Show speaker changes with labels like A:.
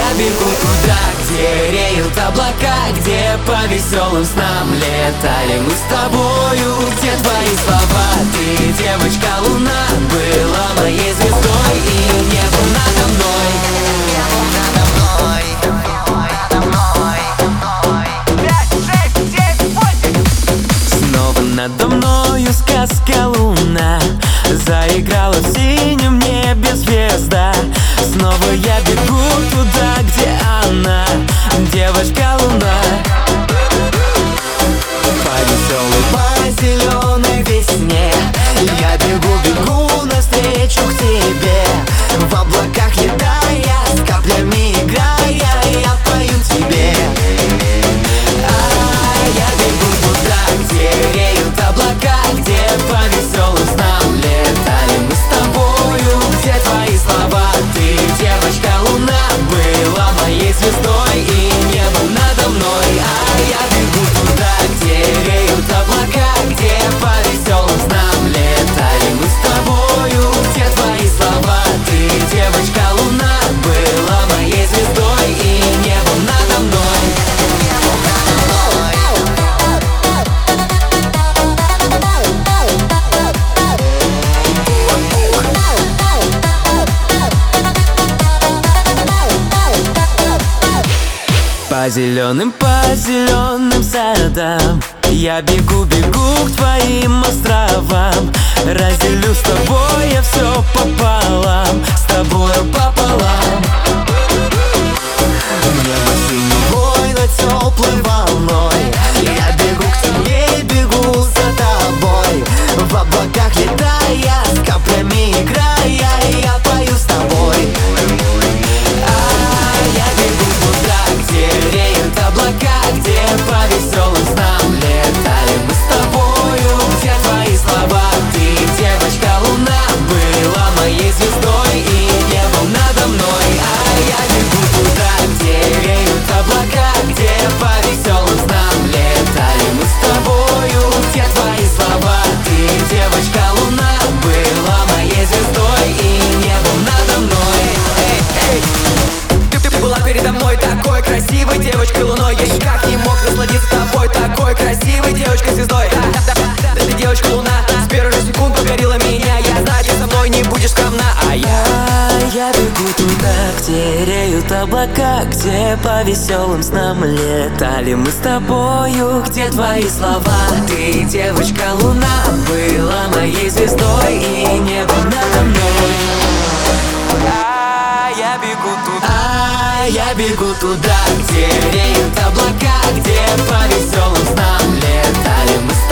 A: я бегу туда, где реют облака, где по веселым снам летали мы с тобою. Где твои слова? Ты, девочка луна, была моей звездой и небо надо мной. Небо надо мной. Снова надо мною сказка луна, заиграла в синем небе звезда. Снова я бегу туда, где она, девочка луна. По веселой, по зеленой весне я бегу навстречу к тебе. В облаках летая, с каплями играя, я пою тебе. Я бегу туда, где реют облака, где по веселым снам летали мы с тобою. Где твои слова? Ты, девочка луна, была моей звездой и небом надо мной. Я бегу туда, где реют облака, где по веселым снам летали мы с тобою. Где твои слова? Ты, девочка луна, была моей звездой и небом надо мной. Небом надо мной. По зеленым садам я бегу к твоим островам. Разделю с тобой я все пополам, с тобою пополам. Небо синевой над теплой волной, я бегу к тебе, бегу за тобой. В облаках летая, с каплями играя, я пою с тобой. Я бегу туда, где реют облака, где по веселым снам летали мы с тобою. Где твои слова? Ты, девочка луна, была моей звездой и небом надо мной. Я бегу туда, где реют облака, где по веселым снам летали мы с тобою. Где твои слова? Ты, девочка луна, была моей звездой и небом надо мной. Ты была передо мной такой красивой девочкой луной. Я никак не мог насладиться тобой, такой красивой девочкой звездой. Ты девочка луна, с первых же секунд покорила меня. Я знаю, ты со мной не будешь скромна. Я бегу туда, где реют облака, где по веселым снам летали мы с тобою. Где твои слова? Ты, девочка луна, была моей звездой и небо надо мной. Я бегу туда, где реют облака, где по веселым снам летали мы с